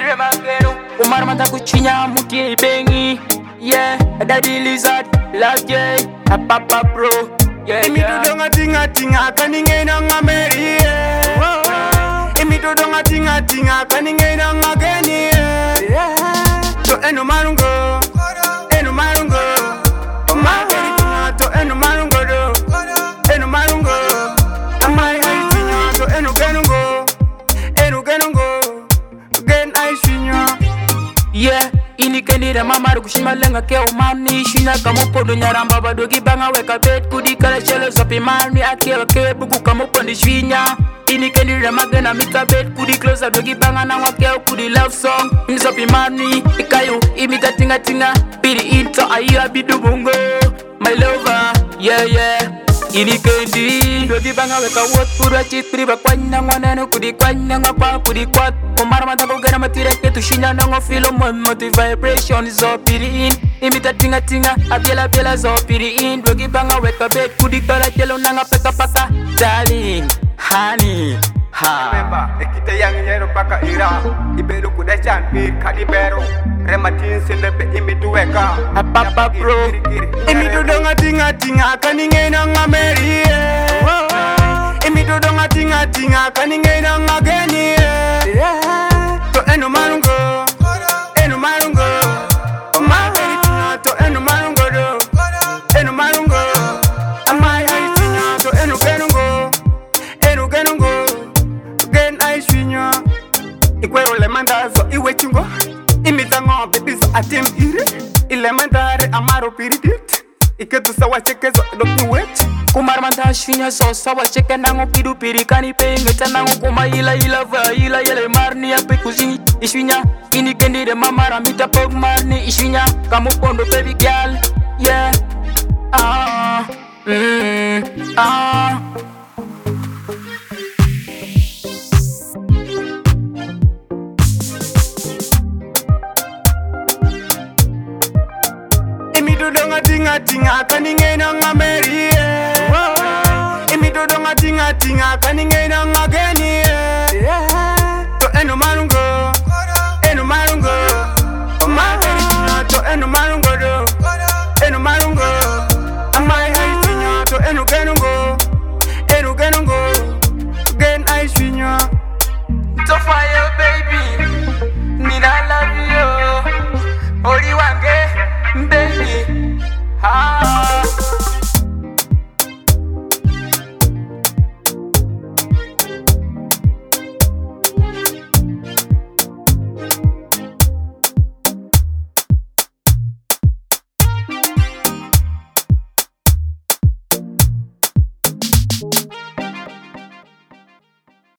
Umar manda kuchinya muti bengi. Yeah, daddy lizard, last day, a papa bro. Yeah, Imi to donga tinga kaninge na ngameri. Imi to donga tinga kaninge na ngageni. To eno marungo, eno marungo. Omageri tinga to eno marungo do, eno marungo. Amai hai tinga to eno genungo, gen ai sinyo. Yeah, ini kendira mamaru kushima lenga ke umani shina kama podo nyaramba badogi banga weka bet kudi kala chelo sopi mani akewa ke buku kama pondi shwinya. Ini kendira magena mita bet kudi close adogi banga na wake kudi love song. Ini sopi mani ikayo imita tinga bidi into ayo abidu bungo. My lover, yeah. Ini kendi dogi banga weka wot pura chit priba kwanya ngwana kudi kwanya ngapa kudi kwat. Omar mata ko gana matira ke tu shinya nango filo motive vibration is up in. Imita tinga abiela zo in. Dogi banga weka bet kudi kala chelo nanga peka darling honey ha. Remember ekite yang yero paka ira iberu kuda champi kalibero rematin sinde pe imitu weka a papa bro. Imitu donga tinga kaninge na ngameri. Imitu donga tinga kaninge na ngageni. To eno marungo, omageri tinga to eno marungo do, eno marungo. Amai ai tinga to eno genungo, gen ai swinyo. Ikwero le mandazo iwe chungo, imizango bebizo atim ire. Ile mandare amaro piridit, iketu sawa chekezo doki wet. Umar manda shinya so sawa cheke nango pidu pirikani penge tanango kuma ila yele marni ya pekuzini ishwinya. Ini kendi de mamara mita pog marni ishwinya kamo pondo baby girl. Yeah, Imi to donga tinga kaninge na ngameri. Imi to donga tinga kaninge na ngageni.